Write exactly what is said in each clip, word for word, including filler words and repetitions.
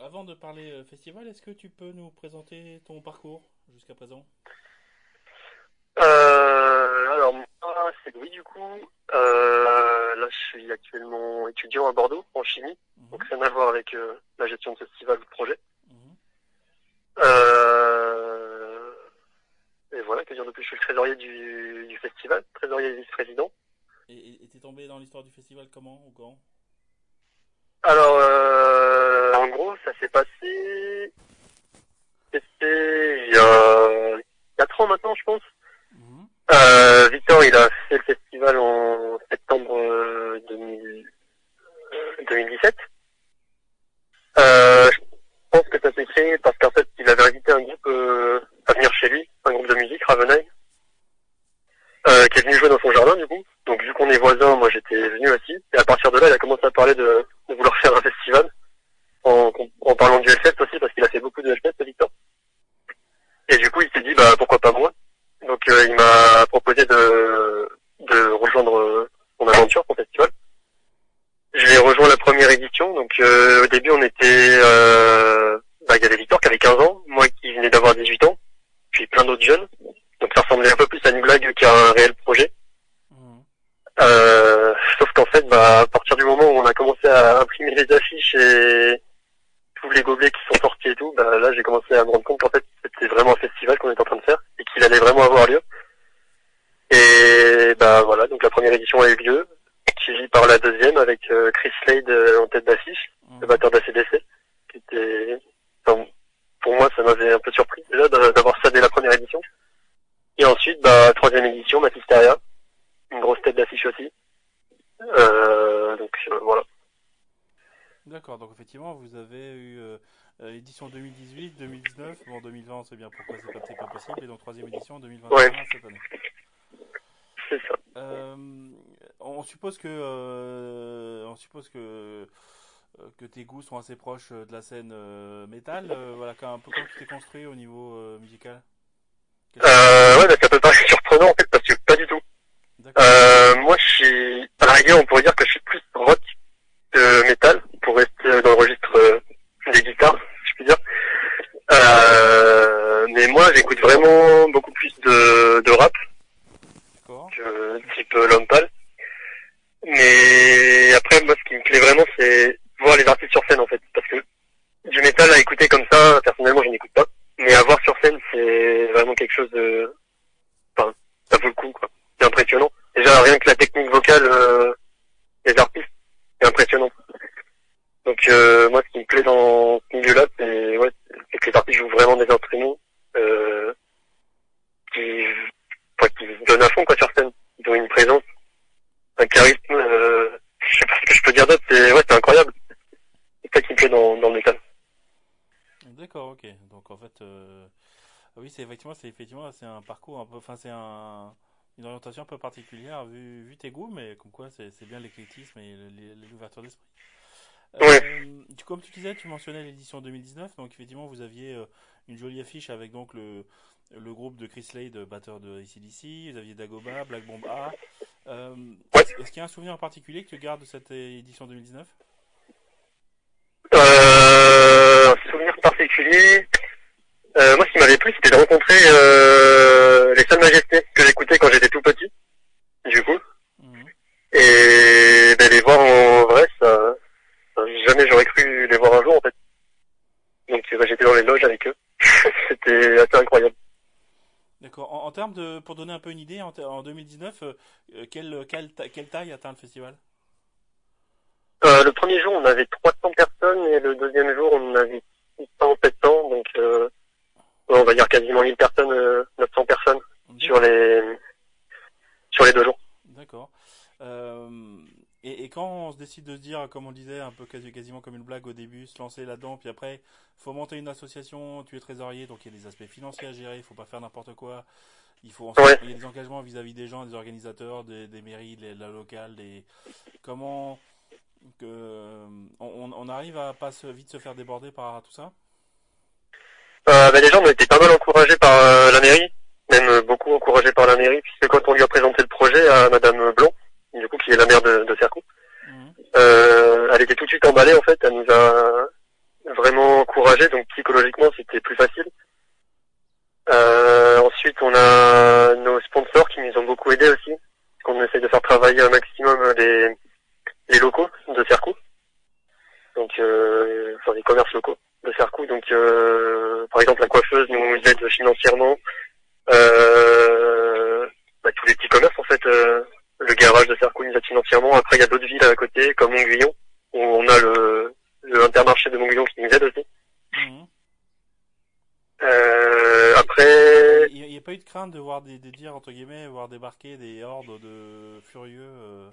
avant de parler euh, festival, est-ce que tu peux nous présenter ton parcours jusqu'à présent? Euh, alors moi, c'est Louis du coup. Euh, là, je suis actuellement étudiant à Bordeaux en chimie, donc Mhm, rien à voir avec euh, la gestion de festival ou de projet. mhm. Euh, et voilà, que dire de plus, je suis le trésorier du, du festival, trésorier et vice-président. Et et t'es tombé dans l'histoire du festival comment ou quand? Alors, euh, en gros, ça s'est passé, c'était il y a quatre ans maintenant, je pense. Mhm, Euh, Victor, il a fait le festival en septembre euh, deux mille, euh, deux mille dix-sept. Euh, je pense que ça s'est créé parce qu'en fait, il avait invité un groupe euh, à venir chez lui, un groupe de musique, Ravenay, euh, qui est venu jouer dans son jardin du coup. Donc vu qu'on est voisins, moi j'étais venu aussi. Et à partir de là, il a commencé à parler de, de vouloir faire un festival, en, en parlant du Hellfest aussi, parce qu'il a fait beaucoup de Hellfest, Victor. Et du coup, il s'est dit, bah pourquoi pas moi. Donc euh, il m'a proposé de, de rejoindre euh, son aventure, son festival. J'ai rejoint la première édition, donc euh, au début on était, euh, bah il y avait Victor qui avait quinze ans, moi qui venais d'avoir dix-huit ans, puis plein d'autres jeunes. Donc ça ressemblait un peu plus à une blague qu'à un réel projet. mhm. Euh, sauf qu'en fait, bah à partir du moment où on a commencé à imprimer les affiches et tous les gobelets qui sont sortis et tout, bah là j'ai commencé à me rendre compte qu'en fait c'était vraiment un festival qu'on était en train de faire et qu'il allait vraiment avoir lieu. Et bah voilà, donc la première édition a eu lieu, suivie par la deuxième avec euh, Chris Slade euh, en tête d'affiche, le Mhm. batteur d'A C D C, qui était, enfin, pour moi ça m'avait un peu surpris déjà de- d'avoir ça dès la première édition. Et ensuite, bah troisième édition, Mathysteria, une grosse tête d'affiche aussi. Euh, donc euh, voilà. D'accord, donc effectivement, vous avez eu euh, euh, édition deux mille dix-huit, deux mille dix-neuf, bon deux mille vingt, on sait bien pourquoi c'est pas, c'est pas possible, et donc troisième édition Ouais, deux mille vingt et un cette année. c'est ça. Euh, on suppose que, euh, on suppose que, euh, que tes goûts sont assez proches de la scène euh, métal. Euh, voilà, quand- un peu comment tu t'es construit au niveau euh, musical. Quels sont tes Euh, ouais, influences? bah, ça peut paraître surprenant en fait parce que pas du tout. D'accord. Euh, moi, je suis, à la rigueur, on pourrait dire que je suis plus rock que métal pour rester dans le registre euh, des guitares, si je puis dire. Euh, mais moi, j'écoute vraiment beaucoup plus de, de rap D'accord. que type euh, L'Homme Pâle. Mais après, moi, ce qui me plaît vraiment, c'est voir les artistes sur scène, en fait. Parce que du métal à écouter comme ça, personnellement, je n'écoute pas. Mais à voir sur scène, c'est vraiment quelque chose de... Enfin, ça vaut le coup, quoi. C'est impressionnant. Déjà, rien que la technique vocale euh, des artistes, c'est impressionnant. Donc, euh, moi, ce qui me plaît dans ce milieu-là, c'est ouais, c'est que les artistes jouent vraiment des instruments euh, qui, enfin, qui se donnent à fond, quoi, sur scène. Ils ont une présence, un charisme, euh, je sais pas ce que je peux dire d'autre, c'est ouais, c'est incroyable. C'est ça qui me plaît dans, dans le métal. D'accord, ok. Donc en fait, euh, oui, c'est effectivement, c'est effectivement, c'est un parcours un peu, enfin c'est un, une orientation un peu particulière vu, vu tes goûts, mais comme quoi c'est c'est bien l'éclectisme et le- le- l'ouverture d'esprit. Ouais. Euh, tu- comme tu disais, tu mentionnais l'édition deux mille dix-neuf, donc effectivement vous aviez euh, une jolie affiche avec donc le, le groupe de Chris Slade, batteur de A C/D C, vous aviez Dagoba, Black Bomb A. Euh, Ouais. est-ce, est-ce qu'il y a un souvenir en particulier que tu gardes de cette édition deux mille dix-neuf? Euh, un souvenir particulier. Euh, moi, ce qui m'avait plu, c'était de rencontrer euh, les Seules Majestés que j'écoutais quand j'étais tout petit, du coup. Mhm. Et ben, les voir en vrai, ça, ça, jamais j'aurais cru les voir un jour, en fait. Donc, ben, j'étais dans les loges avec eux. C'était assez incroyable. D'accord. En, en termes de, pour donner un peu une idée, en, ter- en deux mille dix-neuf, euh, euh, quelle, quelle, ta- quelle taille atteint le festival? Euh, le premier jour, on avait trois cents personnes et le deuxième jour, on en avait six cents, sept cents. Donc, euh, ouais, on va dire quasiment mille personnes, euh, neuf cents personnes sur D'accord. les sur les deux jours. D'accord. Euh, et, et quand on se décide de se dire, comme on le disait, un peu quasi, quasiment comme une blague au début, se lancer là-dedans, puis après, faut monter une association, tu es trésorier, donc il y a des aspects financiers à gérer, il faut pas faire n'importe quoi. Il faut ensuite, Ouais. il y a des engagements vis-à-vis des gens, des organisateurs, des, des mairies, de la locale, des comment que on, on arrive à pas se, vite se faire déborder par tout ça. Euh, bah, déjà, on a été pas mal encouragés par euh, la mairie, même euh, beaucoup encouragés par la mairie, puisque quand on lui a présenté le projet à Madame Blanc, du coup, qui est la maire de, de Cercoux, Mhm. euh, elle était tout de suite emballée, en fait. Elle nous a vraiment trajet, donc psychologiquement c'était plus facile. Euh, ensuite on a nos sponsors qui nous ont beaucoup aidés aussi, parce qu'on essaie de faire travailler un maximum les, les locaux de Cercou, donc euh, enfin les commerces locaux de Cercou, donc euh, par exemple la coiffeuse nous aide financièrement, euh, bah, tous les petits commerces en fait, euh, le garage de Cercou nous aide financièrement. Après il y a d'autres villes à côté comme Montguillon, où on a le, le Intermarché de Montguillon qui nous aide aussi. Mmh. Euh, après... Il n'y a, a pas eu de crainte de voir des, des dires, entre guillemets, voir débarquer des hordes de furieux euh...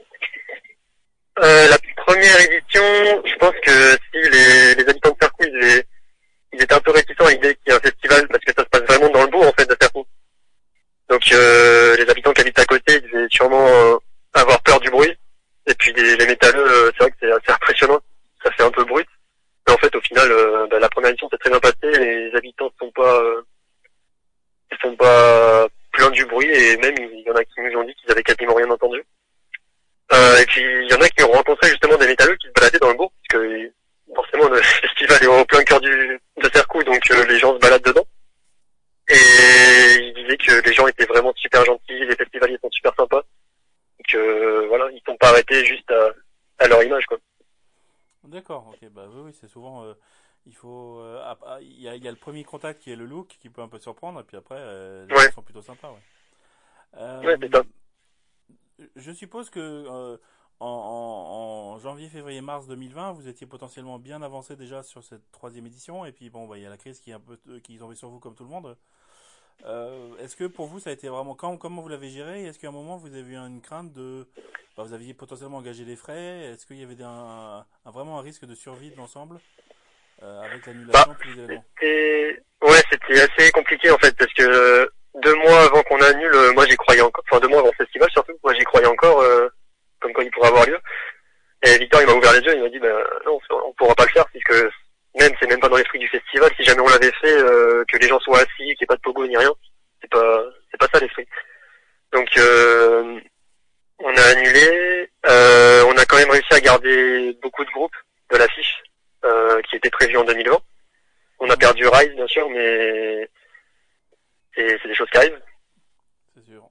Euh, la première édition, je pense que si les, les habitants de Cercou, ils, ils étaient un peu réticents à l'idée qu'il y ait un festival, parce que ça se passe vraiment dans le bourg, en fait, de Cercou. Donc, euh, les habitants qui habitent à côté, ils devaient sûrement euh, avoir peur du bruit. Et puis, les, les métalleux, euh, c'est vrai que c'est assez impressionnant. Ça fait un peu brut. Mais en fait, au final, euh, bah, la première édition s'est très bien passée. Les habitants ne sont pas, euh, ils sont pas pleins du bruit, et même, il y en a qui nous ont dit qu'ils avaient quasiment rien entendu. Euh, et puis il y en a qui ont rencontré justement des métalleux qui se baladaient dans le bourg, parce que forcément le festival est au plein cœur du, de Cercou, donc euh, les gens se baladent dedans. Et ils disaient que les gens étaient vraiment super gentils, les festivaliers sont super sympas. Donc euh, voilà, ils sont pas arrêtés juste à, à leur image, quoi. D'accord, ok, bah oui, oui c'est souvent... Euh, il faut... Il euh, ah, y, a, y a le premier contact qui est le look, qui peut un peu surprendre, et puis après, euh, les ouais. gens sont plutôt sympas, ouais. Euh, ouais, c'est ça. Je suppose que euh, en, en, en janvier, février, mars deux mille vingt, vous étiez potentiellement bien avancé déjà sur cette troisième édition, et puis bon, bah, il y a la crise qui est un peu qui est tombée sur vous comme tout le monde. Euh, est-ce que pour vous ça a été vraiment quand, comment vous l'avez géré? Est-ce qu'à un moment vous avez eu une crainte de, bah, vous aviez potentiellement engagé des frais? Est-ce qu'il y avait des, un, un, vraiment un risque de survie de l'ensemble euh, avec l'annulation bah, tous les événements? C'était, ouais, c'était assez compliqué en fait, parce que deux mois avant qu'on annule, moi j'y croyais encore, enfin deux mois avant le festival surtout, moi j'y croyais encore, euh, comme quoi il pourrait avoir lieu. Et Victor il m'a ouvert les yeux, il m'a dit bah non, on pourra pas le faire, puisque même c'est même pas dans l'esprit du festival. Si jamais on l'avait fait, euh, que les gens soient assis, qu'il n'y ait pas de pogo ni rien, c'est pas c'est pas ça l'esprit. Donc euh, on a annulé, euh, on a quand même réussi à garder beaucoup de groupes de l'affiche euh, qui était prévue en deux mille vingt. On a perdu Rise bien sûr, mais c'est, c'est des choses qui arrivent. C'est sûr.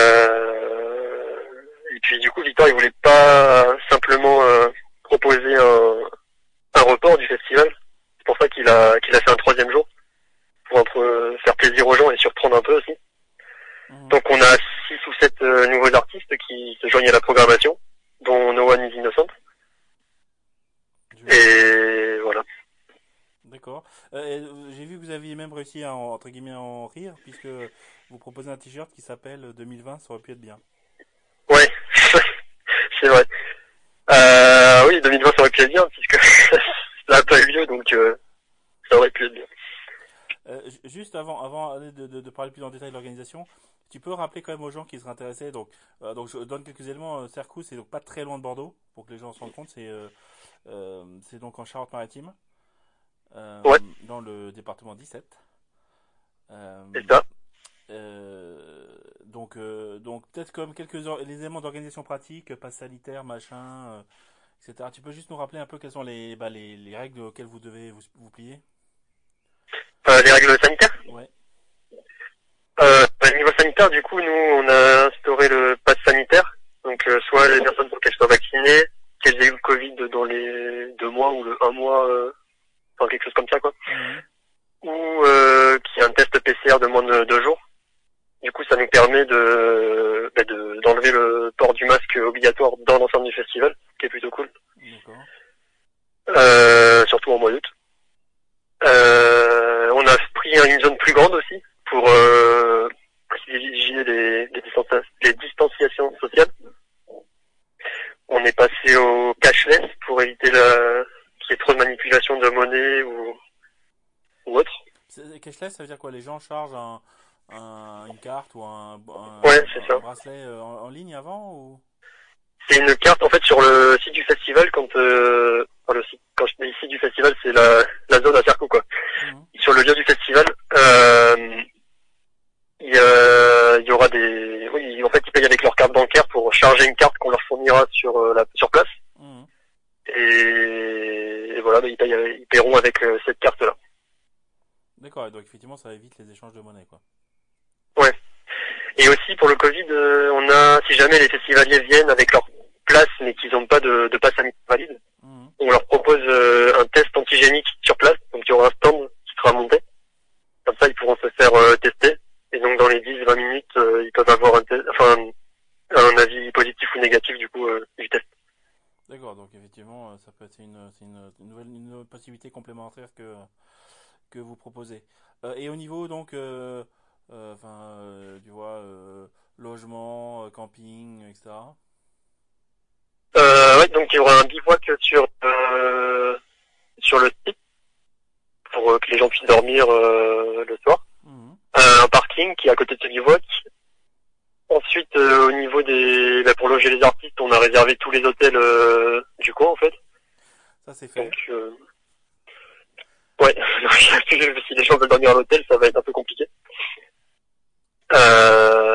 Euh, et puis du coup Victor il voulait pas simplement euh, proposer un, un report du festival. C'est pour ça qu'il a qu'il a fait un troisième jour pour un peu faire plaisir aux gens et surprendre un peu aussi. Mmh. Donc on a six ou sept euh, nouveaux artistes qui se joignent à la programmation, dont No One is Innocent. Je... Et voilà. D'accord. Euh, j'ai vu que vous aviez même réussi à en, entre guillemets en rire, puisque vous proposez un t-shirt qui s'appelle deux mille vingt, ça aurait pu être bien. Ouais, c'est vrai. Euh, oui, deux mille vingt ça aurait pu être bien, puisque ça n'a pas eu lieu, donc euh, ça aurait pu être bien. Euh, juste avant, avant de, de, de parler plus en détail de l'organisation, tu peux rappeler quand même aux gens qui seraient intéressés. Donc, euh, donc je donne quelques éléments. Cercou, c'est donc pas très loin de Bordeaux, pour que les gens se rendent compte. C'est, euh, euh, c'est donc en Charente-Maritime, euh, ouais. dans le département dix-sept. Euh, c'est ça. Euh, donc, euh, donc peut-être comme quelques or- les éléments d'organisation pratique, passe sanitaire, machin, euh, et cetera. Tu peux juste nous rappeler un peu quelles sont les, bah, les, les règles auxquelles vous devez vous, vous plier? Euh, les règles sanitaires? Ouais. Euh, bah, niveau sanitaire, du coup, nous, on a instauré le pass sanitaire. Donc, euh, soit les personnes pour qu'elles soient vaccinées, qu'elles aient eu le Covid dans les deux mois ou le un mois, euh, enfin quelque chose comme ça, quoi. Mmh. Ou euh, qu'il y ait un test P C R de moins de deux jours. Du coup, ça nous permet de, bah, de d'enlever le port du masque obligatoire dans l'ensemble du festival, ce qui est plutôt cool. D'accord. Euh, surtout en mois d'août. Euh, on a pris une zone plus grande aussi pour euh, privilégier les, les, distanci- les distanciations sociales. On est passé au cashless pour éviter la, qu'il y ait trop de manipulation de monnaie ou, ou autre. C'est, cashless, ça veut dire quoi? Les gens chargent un, un, une carte ou un, un, ouais, c'est un, ça. un bracelet en, en ligne avant ou... C'est une carte en fait sur le site du festival quand euh, enfin, le site, quand je dis ici du festival, c'est la, la zone à Cercou quoi. Mmh. Sur le lieu du festival, euh, il y, a, il y aura des, oui, en fait ils payent avec leur carte bancaire pour charger une carte qu'on leur fournira sur la sur place. Mmh. Et, et voilà, bah, ils, payent, ils paieront avec euh, cette carte-là. D'accord, et donc effectivement ça évite les échanges de monnaie, quoi. Ouais. Et aussi pour le Covid, euh, on a, si jamais les festivaliers viennent avec leur place mais qu'ils n'ont pas de, de passe sanitaire valide, mmh. on leur propose euh, un test antigénique sur place, donc il y aura un stand qui sera monté. Comme ça, ils pourront se faire euh, tester. Et donc dans les dix à vingt minutes, euh, ils peuvent avoir un, test, enfin, un avis positif ou négatif du coup euh, du test. D'accord, donc effectivement, ça peut être une, c'est une, une nouvelle une possibilité complémentaire que que vous proposez. Euh, et au niveau donc, euh, euh, enfin, euh, tu vois, euh, logement, euh, camping, et cetera. Euh, ouais, donc il y aura un bivouac sur euh, sur le site pour euh, que les gens puissent dormir euh, le soir. Mmh. Euh, un parking qui est à côté de ce bivouac. Ensuite, euh, au niveau des, bah, pour loger les artistes, on a réservé tous les hôtels euh, du coin en fait. Ça c'est fait. Donc, euh, ouais, si les gens veulent dormir à l'hôtel, ça va être un peu compliqué. Euh,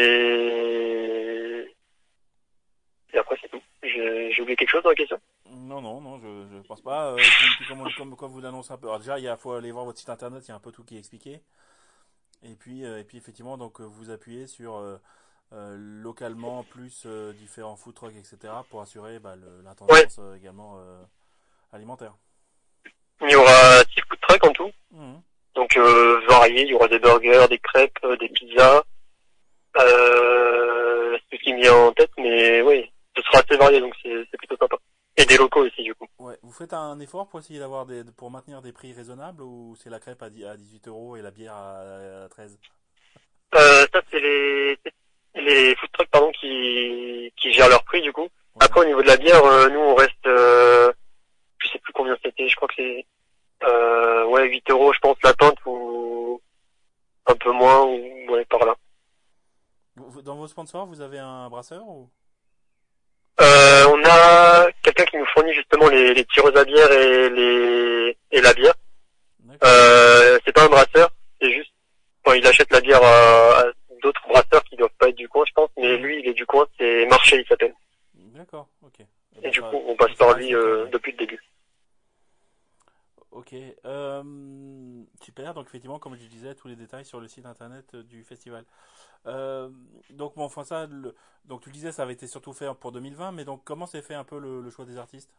et... et après c'est tout. J'ai, j'ai oublié quelque chose dans la question? Non, non, non, je, je pense pas. Euh, puis, puis comme, comme, comme vous l'annoncez un peu, alors déjà il y a, faut aller voir votre site internet, il y a un peu tout qui est expliqué. Et puis, euh, et puis effectivement, donc vous appuyez sur euh, euh, localement plus euh, différents food trucks, et cetera pour assurer bah, le, la tendance ouais. euh, également euh, alimentaire. Il y aura six food trucks en tout. Mmh. Donc euh, variés, il y aura des burgers, des crêpes, euh, des pizzas. Euh, c'est ce qui me vient en tête, mais oui, ce sera assez varié, donc c'est, c'est plutôt sympa. Et des locaux aussi du coup. Ouais, vous faites un effort pour essayer d'avoir des, pour maintenir des prix raisonnables ou c'est la crêpe à dix-huit euros et la bière à treize? Euh, ça c'est les les food trucks pardon qui qui gèrent leur prix du coup. Ouais. Après au niveau de la bière, euh, nous on reste, euh, je sais plus combien c'était, je crois que c'est euh, ouais huit euros je pense la pinte ou un peu moins ou ouais par là. Dans vos sponsors, vous avez un brasseur ou? Euh, on a quelqu'un qui nous fournit justement les, les tireuses à bière et les et la bière. Euh, c'est pas un brasseur, c'est juste quand il achète la bière à, à d'autres brasseurs qui doivent pas être du coin, je pense, mais lui il est du coin, c'est Marché, il s'appelle. D'accord, ok. Et, et du coup, on passe par lui euh, depuis le début. Ok, euh, super. Donc effectivement, comme je disais, tous les détails sur le site internet du festival. Euh, donc bon, enfin ça, le, donc tu disais ça avait été surtout fait pour deux mille vingt, mais donc comment s'est fait un peu le, le choix des artistes?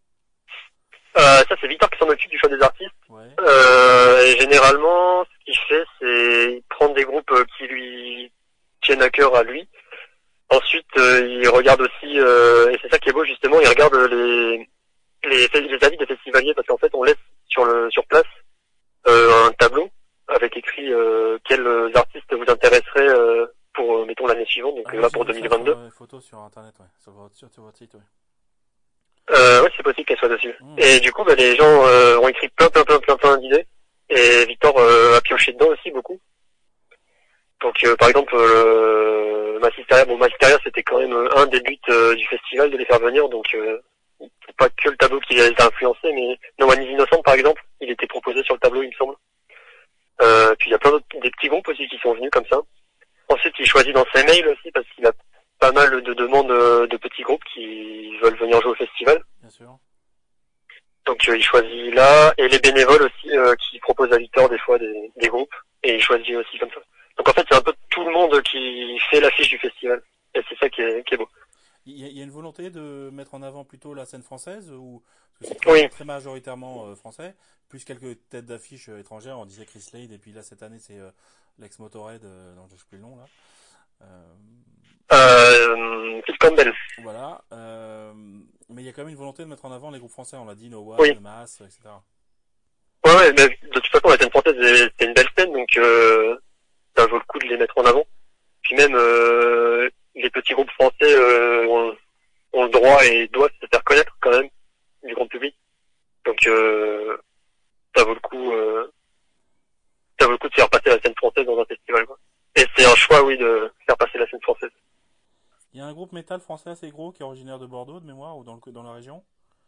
euh, Ça c'est Victor qui s'en occupe du choix des artistes. Ouais. Euh, et généralement, ce qu'il fait, c'est prendre des groupes qui lui tiennent à cœur à lui. Ensuite, euh, il regarde aussi, euh, et c'est ça qui est beau justement, il regarde les les, les avis des festivaliers parce qu'en fait, on laisse sur le sur place euh, un tableau avec écrit euh, quels artistes vous intéresseraient euh, pour, mettons, l'année suivante, donc ah, là pour deux mille vingt-deux. Des photos sur internet, ouais, sur votre, sur, sur votre site, ouais. Euh, ouais, c'est possible qu'elle soit dessus. Mmh. Et du coup, bah, les gens euh, ont écrit plein, plein, plein, plein, plein d'idées. Et Victor euh, a pioché dedans aussi beaucoup. Donc, euh, par exemple, euh, Massisteria, bon, Massisteria, c'était quand même un des buts euh, du festival de les faire venir, donc euh, c'est pas que le tableau qui les a influencés, mais No One is Innocent, par exemple, il était proposé sur le tableau, il me semble. Euh, puis il y a plein d'autres, des petits groupes aussi qui sont venus comme ça. Ensuite, il choisit dans ses mails aussi parce qu'il a pas mal de demandes de petits groupes qui veulent venir jouer au festival. Bien sûr. Donc euh, il choisit là, et les bénévoles aussi euh, qui proposent à Victor des fois des, des groupes, et il choisit aussi comme ça. Donc en fait, c'est un peu tout le monde qui fait l'affiche du festival, et c'est ça qui est, qui est beau. Il y, a, il y a une volonté de mettre en avant plutôt la scène française, ou parce que c'est très, oui. très majoritairement euh, français, plus quelques têtes d'affiche euh, étrangères. On disait Chris Slade, et puis là cette année c'est euh, l'ex Motorhead, euh, non je sais plus le nom là. Euh, euh, Phil Campbell. Voilà. Euh, mais il y a quand même une volonté de mettre en avant les groupes français. On l'a dit, No One, oui. Mass, et cetera. Ouais, ouais, mais de toute façon la scène française c'est une belle scène, donc euh, ça vaut le coup de les mettre en avant. Puis même euh, les petits groupes français euh, ont, ont le droit et doivent se faire connaître quand même du grand public. Donc euh, ça vaut le coup, euh, ça vaut le coup de faire passer la scène française dans un festival, quoi. Et c'est un choix, oui, de faire passer la scène française. Il y a un groupe métal français assez gros qui est originaire de Bordeaux, de mémoire, ou dans le dans la région.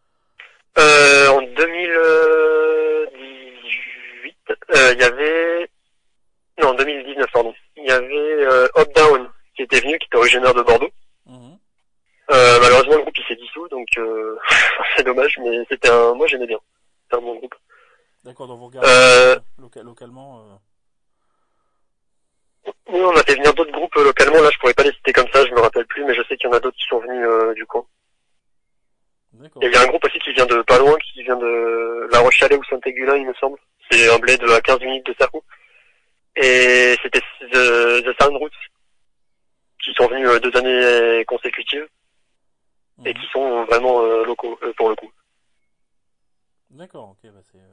Euh, en deux mille dix-huit, euh, il y avait, non, deux mille dix-neuf, pardon. Il y avait euh, Up Down qui était venu, qui était originaire de Bordeaux. Mmh. Euh, malheureusement, le groupe il s'est dissous, donc euh, c'est dommage, mais c'était un, moi j'aimais bien. C'est un bon groupe. D'accord, donc vous regardez Euh, loca- localement. Euh... Nous, on a fait venir d'autres groupes euh, localement. Là, je pourrais pas les citer comme ça, je me rappelle plus, mais je sais qu'il y en a d'autres qui sont venus euh, du coin. D'accord. Et il y a un groupe aussi qui vient de pas loin, qui vient de La Roche-Chalais ou Saint-Égulin, il me semble. C'est un bled à quinze minutes de Sarcou. Et c'était The, The Sound Roots, qui sont venus euh, deux années consécutives Mhm. et qui sont vraiment euh, locaux euh, pour le coup. D'accord, ok, bah c'est. Euh...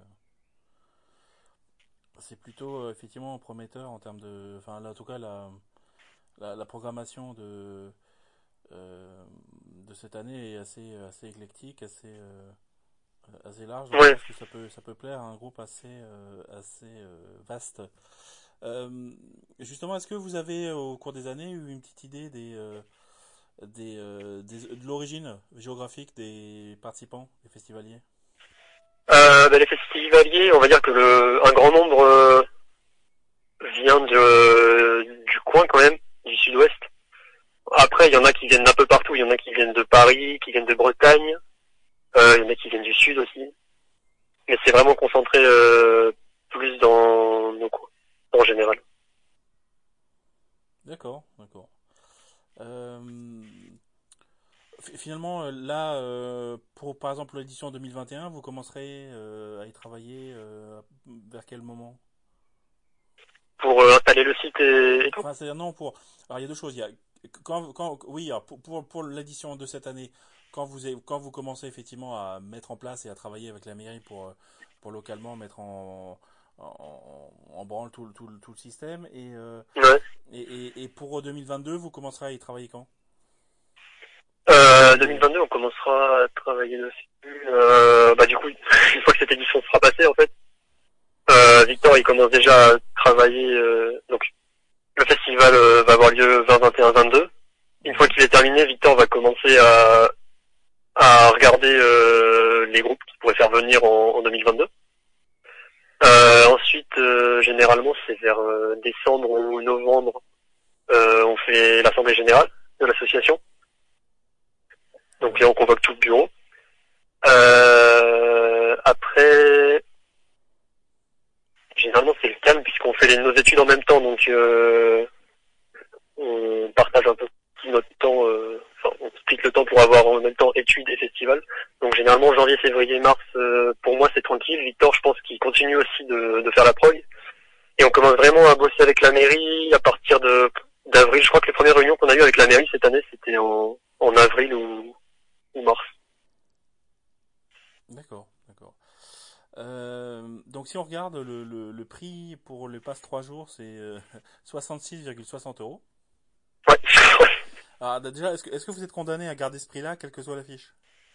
C'est plutôt euh, effectivement prometteur en termes de. Enfin, là, en tout cas, la, la, la programmation de. Euh, de cette année est assez, assez éclectique, assez, euh, assez large. Donc je Ouais. pense que ça peut, ça peut plaire à un groupe assez, euh, assez euh, vaste. Euh, justement, est-ce que vous avez au cours des années eu une petite idée des, euh, des, euh, des- de l'origine géographique des participants, des festivaliers? Euh, bah, les festivaliers, on va dire que le, un grand nombre euh, vient de, du coin quand même, du sud-ouest. Après, il y en a qui viennent d'un peu partout. Il y en a qui viennent de Paris, qui viennent de Bretagne. Euh, il y en a qui viennent du sud aussi. Mais c'est vraiment concentré euh, plus dans nos coins, en général. D'accord, d'accord. Euh, fi- finalement, euh, là, euh, pour par exemple l'édition deux mille vingt et un, vous commencerez euh, à y travailler euh, vers quel moment? Pour euh, installer le site et, et tout. Enfin, c'est-à-dire non pour. Alors il y a deux choses. Il y a quand, quand oui, alors, pour pour, pour l'édition de cette année, quand vous avez- quand vous commencez effectivement à mettre en place et à travailler avec la mairie pour euh, pour localement mettre en en, en branle tout, le- tout, le- tout le système et, euh, Ouais. et, et, et pour deux mille vingt-deux, vous commencerez à y travailler quand? Euh, L'idée. deux mille vingt-deux, on commencera à travailler dessus. Euh, bah du coup, une fois que cette édition sera passée, en fait, euh, Victor, il commence déjà à travailler. Euh, donc, le festival euh, va avoir lieu vingt, vingt et un, vingt-deux. Une fois Mhm. qu'il est terminé, Victor va commencer à, à regarder euh, les groupes qui pourraient faire venir en, en deux mille vingt-deux. Euh, ensuite, euh, généralement, c'est vers euh, décembre ou novembre, euh, on fait l'assemblée générale de l'association. Donc Mhm. là, on convoque tout le bureau. Euh, après, généralement, c'est le calme puisqu'on fait les, nos études en même temps, donc euh, on partage un peu notre temps, euh, enfin, on split le temps pour avoir en même temps études et festivals. Donc généralement, janvier, février, mars, euh, pour moi, c'est tranquille. Victor, je pense qu'il continue aussi de, de faire la prog. Et on commence vraiment à bosser avec la mairie à partir de d'avril. Je crois que les premières réunions qu'on a eues avec la mairie cette année, c'était en, en avril ou, ou mars. D'accord, d'accord. Euh, donc si on regarde le, le, le prix pour le pass trois jours, c'est euh, soixante-six virgule soixante euros. Ouais. Alors déjà, est-ce que, est-ce que vous êtes condamné à garder ce prix-là, quelle que soit l'affiche?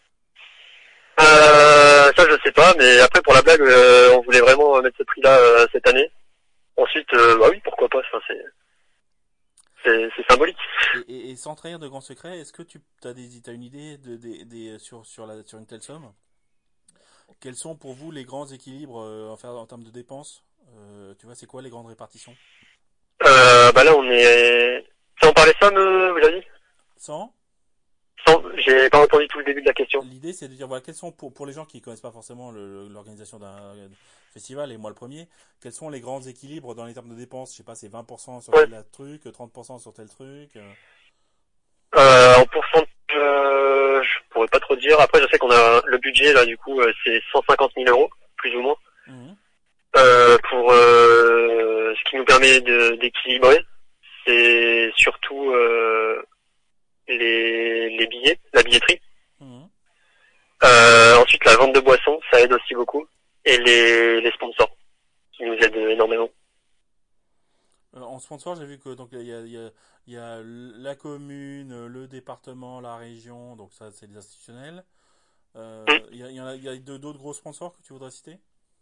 Euh, ça, je sais pas, mais après, pour la blague, euh, on voulait vraiment mettre ce prix-là euh, cette année. Ensuite, euh, bah oui, pourquoi pas, enfin, c'est, c'est, c'est symbolique. Et, et, et sans trahir de grands secrets, est-ce que tu as des, t'as une idée de, des des sur, sur, la, sur une telle somme? Quels sont pour vous les grands équilibres euh, en, faire- en termes de dépenses? Euh, tu vois, c'est quoi les grandes répartitions? Euh, bah là, on est... Sans parler somme, euh, vous l'avez dit Sans Sans... J'ai pas entendu tout le début de la question. L'idée, c'est de dire, voilà, quels sont, pour, pour les gens qui ne connaissent pas forcément le- l'organisation d'un festival, et moi le premier, quels sont les grands équilibres dans les termes de dépenses? Je sais pas, c'est vingt pour cent sur Ouais. tel truc, trente pour cent sur tel truc. euh. Euh, en pourcentage, euh, je pourrais pas trop dire. Après, je sais qu'on a le budget, là, du coup, euh, c'est cent cinquante mille euros, plus ou moins. Mhm. Euh, pour euh, ce qui nous permet de- d'équilibrer, c'est surtout euh, les, les billets, la billetterie. Mhm. Euh, ensuite, la vente de boissons, ça aide aussi beaucoup. Et les, les sponsors, qui nous aident énormément. Euh, en sponsor, j'ai vu que donc il y a, il y a, il y a la commune, le département, la région, donc ça c'est des institutionnels. Euh, Hmm. il y a, il y en a, il y a de- d'autres gros sponsors que tu voudrais citer?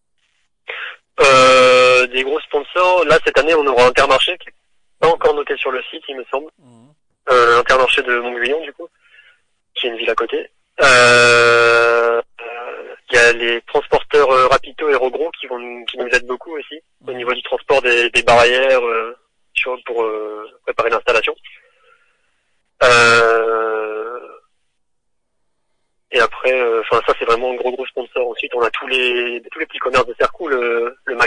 Euh, des gros sponsors, là, cette année, on aura Intermarché, qui n'est pas D'accord. encore noté sur le site, il me semble. Mhm. Euh, Intermarché de Montguillon, du coup, qui est une ville à côté. Euh, euh, il y a les transporteurs euh, Rapido et Rogron qui vont nous, qui nous aident beaucoup aussi au Mhm. niveau du transport des, des barrières euh, sur, pour euh, préparer l'installation. Euh, et après, enfin euh, ça c'est vraiment un gros gros sponsor. Ensuite, on a tous les tous les petits commerces de Cercoul,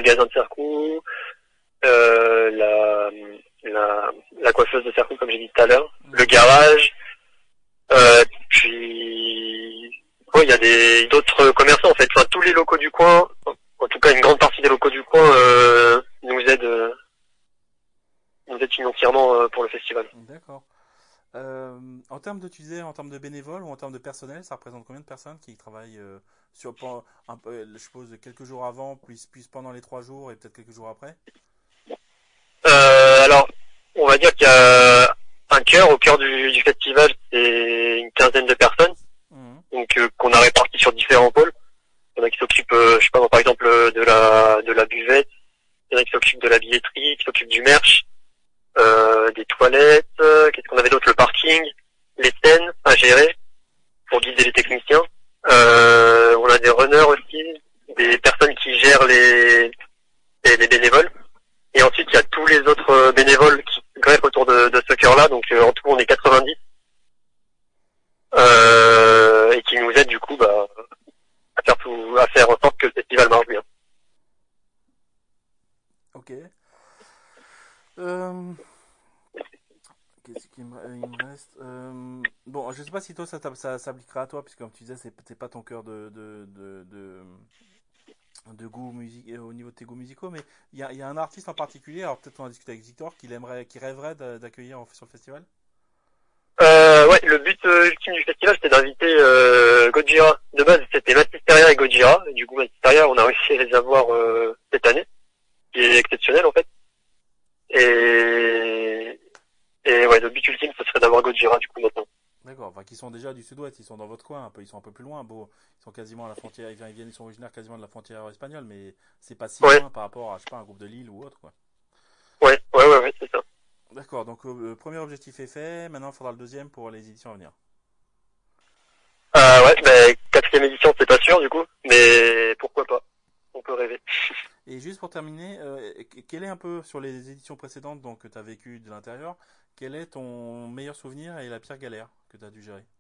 magasin de Cercoux, euh, la, la, la coiffeuse de Cercoux, comme j'ai dit tout à l'heure, mmh. le garage, euh, puis, ouais, il y a des, d'autres commerçants, en fait. Enfin, tous les locaux du coin, en tout cas, une grande partie des locaux du coin, euh, nous aident, euh, nous aident financièrement, euh, pour le festival. D'accord. Euh, en termes de, tu disais, en termes de bénévoles ou en termes de personnel, ça représente combien de personnes qui travaillent euh, sur, un peu, je suppose, quelques jours avant, puis, puis pendant les trois jours et peut-être quelques jours après? euh, Alors, on va dire qu'il y a un cœur, au cœur du, du festival, c'est une quinzaine de personnes, mmh. donc euh, qu'on a répartis sur différents pôles. Il y en a qui s'occupent, euh, je sais pas, par exemple, de la de la buvette, il y en a qui s'occupent de la billetterie, qui s'occupent du merch. Euh, des toilettes, euh, qu'est-ce qu'on avait d'autre, le parking, les scènes à gérer pour guider les techniciens. Euh, on a des runners aussi, des personnes qui gèrent les, les, les bénévoles. Et ensuite, il y a tous les autres bénévoles qui greffent autour de, de ce cœur-là. Donc euh, en tout, on est quatre-vingt-dix. Euh, et qui nous aident du coup bah, à faire tout, à faire en sorte que le festival marche bien. Ok. Euh... Qu'est-ce qu'il me, il me reste euh... Bon, je sais pas si toi ça, ça s'appliquera à toi, puisque comme tu disais, c'est, c'est pas ton cœur de de, de, de, de goût musique au niveau de tes goûts musicaux, mais il y a, y a un artiste en particulier, alors peut-être on va discuter avec Victor, qu'il aimerait, qui rêverait d'accueillir sur le festival. Euh, ouais, le but euh, ultime du festival, c'était d'inviter euh, Gojira. De base, c'était Massisteria et Gojira. Et du coup, Massisteria, on a réussi à les avoir euh, cette année, qui est exceptionnel en fait. Et et ouais, le but ultime, ce serait d'avoir Gojira du coup maintenant. D'accord, enfin qui sont déjà du sud-ouest, ils sont dans votre coin, un peu, ils sont un peu plus loin. Bon, ils sont quasiment à la frontière, ils viennent, ils sont originaires quasiment de la frontière espagnole, mais c'est pas si ouais. loin par rapport à, je sais pas, un groupe de Lille ou autre quoi. Ouais, ouais, ouais, ouais c'est ça. D'accord, donc euh, le premier objectif est fait, maintenant il faudra le deuxième pour les éditions à venir. Euh, ouais, bah, quatrième édition, c'est pas sûr du coup, mais pourquoi pas, on peut rêver. Et juste pour terminer, euh, quel est un peu, sur les éditions précédentes donc, que tu as vécu de l'intérieur, quel est ton meilleur souvenir et la pire galère que tu as dû gérer?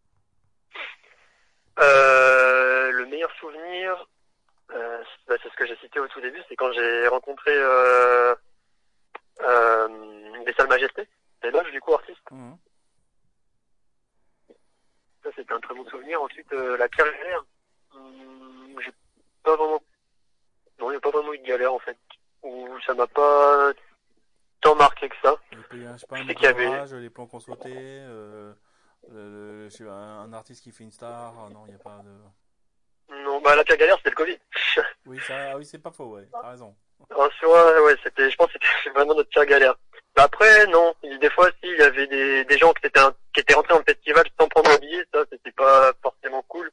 euh, Le meilleur souvenir, euh, bah, c'est ce que j'ai cité au tout début, c'est quand j'ai rencontré euh, euh, des Salles Majestés, des loges du coup artistes. Mmh. Ça c'était un très bon souvenir. Ensuite euh, la pire galère, hum, j'ai pas vraiment, non il n'y a pas vraiment eu de galère en fait, où ça m'a pas tant marqué que ça. Et puis, je sais pas, un décollage, avait... les plans qu'on sautait, euh, le, le, je sais, un, un artiste qui fait une star, oh, non il n'y a pas de... Non, bah la pire galère c'était le Covid. Oui, ça, oui c'est pas faux, ouais, t'as raison. En soi, ouais, c'était, je pense que c'était vraiment notre pire galère. Bah après, non, des fois, si, il y avait des, des gens qui étaient, un, qui étaient rentrés dans le festival sans prendre un billet, ça, c'était pas forcément cool.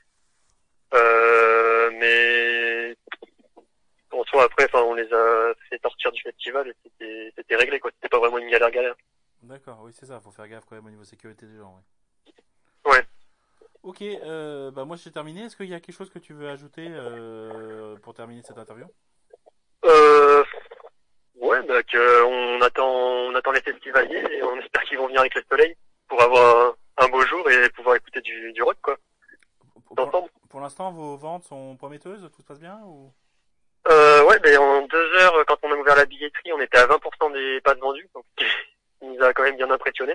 Euh, mais, en soi, après, enfin, on les a fait sortir du festival et c'était, c'était réglé, quoi. C'était pas vraiment une galère galère. D'accord, oui, c'est ça, faut faire gaffe quand même au niveau sécurité des gens, ouais. Ouais. Ok, euh, bah moi j'ai terminé. Est-ce qu'il y a quelque chose que tu veux ajouter euh, pour terminer cette interview? Euh, ouais, bah que on attend, on attend les festivaliers et on espère qu'ils vont venir avec le soleil pour avoir un, un beau jour et pouvoir écouter du, du rock, quoi. Pour, pour, pour l'instant, vos ventes sont prometteuses, tout se passe bien ou? Euh, ouais, ben en deux heures, quand on a ouvert la billetterie, on était à vingt pour cent des passes vendus, donc il nous a quand même bien impressionné.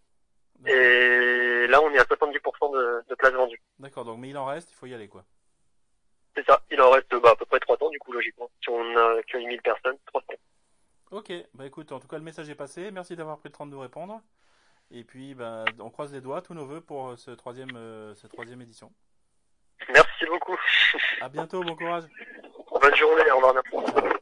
Et là, on est à soixante-dix pour cent de, de places vendues. D'accord, donc mais il en reste, il faut y aller, quoi. C'est ça, il en reste bah, à peu près trois cents du coup, logiquement. Si on a que mille personnes, trois cents. Ok, bah écoute, en tout cas le message est passé, merci d'avoir pris le temps de nous répondre. Et puis bah, on croise les doigts, tous nos vœux pour ce troisième, euh, cette troisième édition. Merci beaucoup. À bientôt, bon courage. Bonne journée, au revoir. Merci.